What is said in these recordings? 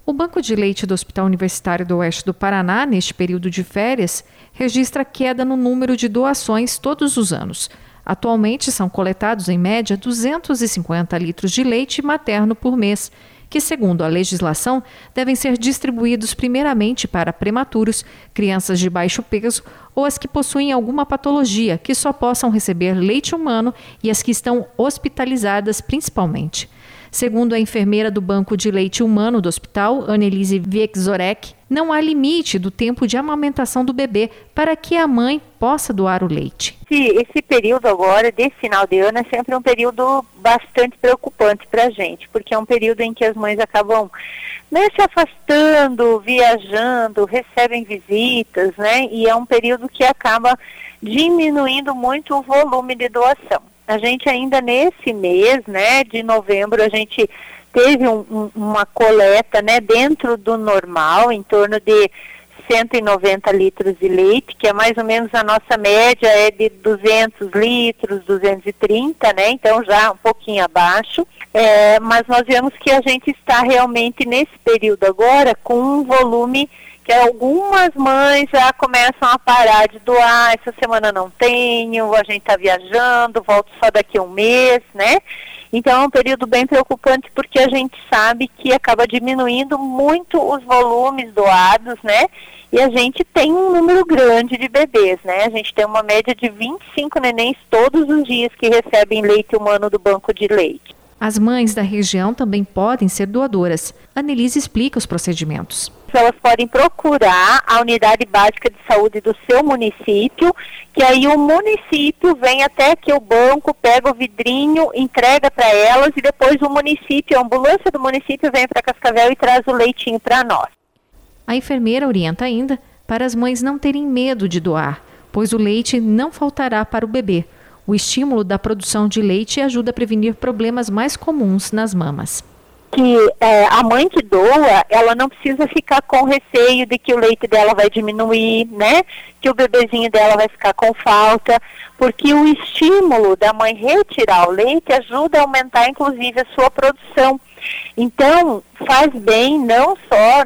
O Banco de Leite do Hospital Universitário do Oeste do Paraná, neste período de férias, registra queda no número de doações todos os anos. Atualmente são coletados, em média, 250 litros de leite materno por mês, que, segundo a legislação, devem ser distribuídos primeiramente para prematuros, crianças de baixo peso ou as que possuem alguma patologia, que só possam receber leite humano, e as que estão hospitalizadas principalmente. Segundo a enfermeira do Banco de Leite Humano do hospital, Annelise Wieczorek, não há limite do tempo de amamentação do bebê para que a mãe possa doar o leite. Esse período agora, de final de ano, é sempre um período bastante preocupante para a gente, porque é um período em que as mães acabam se afastando, viajando, recebem visitas, e é um período que acaba diminuindo muito o volume de doação. A gente ainda nesse mês, de novembro, a gente teve uma coleta, dentro do normal, em torno de 190 litros de leite, que é mais ou menos a nossa média é de 200 litros, 230, então já um pouquinho abaixo. Mas nós vemos que a gente está realmente nesse período agora com um volume que algumas mães já começam a parar de doar. Essa semana não tenho, a gente está viajando, volto só daqui a um mês, Então é um período bem preocupante, porque a gente sabe que acaba diminuindo muito os volumes doados, E a gente tem um número grande de bebês, A gente tem uma média de 25 nenéns todos os dias que recebem leite humano do banco de leite. As mães da região também podem ser doadoras. Annelise explica os procedimentos. Elas podem procurar a unidade básica de saúde do seu município, que aí o município vem até aqui o banco, pega o vidrinho, entrega para elas, e depois o município, a ambulância do município vem para Cascavel e traz o leitinho para nós. A enfermeira orienta ainda para as mães não terem medo de doar, pois o leite não faltará para o bebê. O estímulo da produção de leite ajuda a prevenir problemas mais comuns nas mamas. Que a mãe que doa, ela não precisa ficar com receio de que o leite dela vai diminuir, que o bebezinho dela vai ficar com falta, porque o estímulo da mãe retirar o leite ajuda a aumentar, inclusive, a sua produção. Então, faz bem não só,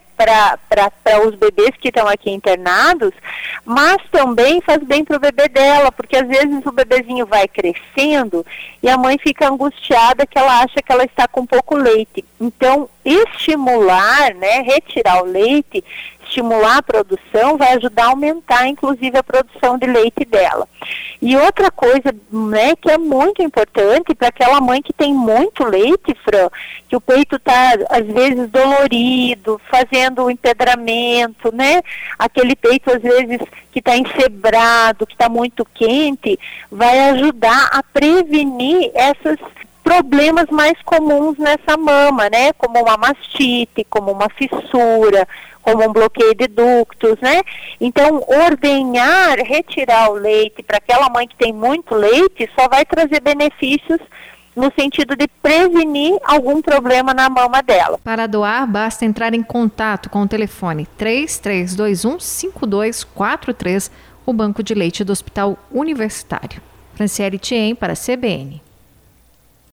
para os bebês que estão aqui internados, mas também faz bem para o bebê dela, porque às vezes o bebezinho vai crescendo e a mãe fica angustiada que ela acha que ela está com pouco leite. Então, estimular, retirar o leite, estimular a produção, vai ajudar a aumentar, inclusive, a produção de leite dela. E outra coisa, que é muito importante para aquela mãe que tem muito leite, Fran, que o peito está, às vezes, dolorido, fazendo o empedramento, aquele peito, às vezes, que está ensebrado, que está muito quente, vai ajudar a prevenir esses problemas mais comuns nessa mama, como uma mastite, como uma fissura, como um bloqueio de ductos, Então, ordenhar, retirar o leite para aquela mãe que tem muito leite só vai trazer benefícios no sentido de prevenir algum problema na mama dela. Para doar, basta entrar em contato com o telefone 3321-5243, o Banco de Leite do Hospital Universitário. Franciele Thiem para a CBN.